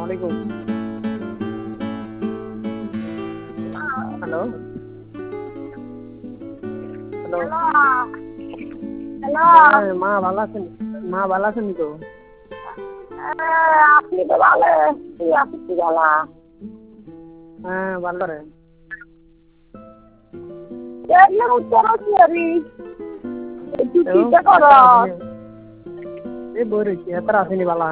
আলাইকুম। Hello hello. Hello. হ্যাঁ মা ভালো আছেন? মা ভালো আছেন তো? আপনি তো ভালো তুই আপনি কি বলা হ্যাঁ ভালো রে। এগুলো উত্তর কি হবি একটু চিন্তা করো। এই বই রয়েছি এত আসেনি বালা।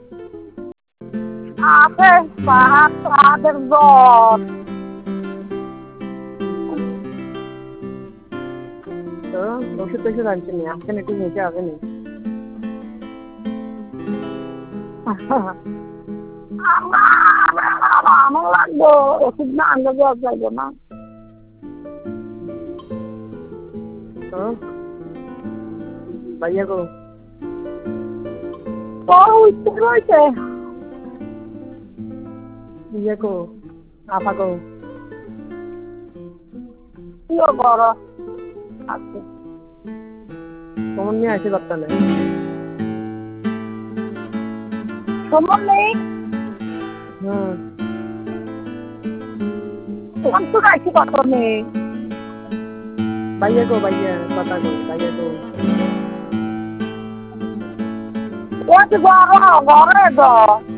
আছে পাহাড় পাহাড়ের দর তো ওষুধ টষুধ আনছেনি আসেনি ঠিক হয়েছে আসেনি। আমার লাগবো ওষুধ না আনলে দেওয়া যাইব না। তো ভাইয়া গো উত্তর রয়েছে ইয়ে গো আপা গো কিও করো আছে তোমার নিয়ে আসে করতে নেই। সময় নেই হুম তোমার তো রাখি কত নেই ভাইয়া গো ভাইয়া কথা গো ভাইয়া গো। ও তো ঘরে তো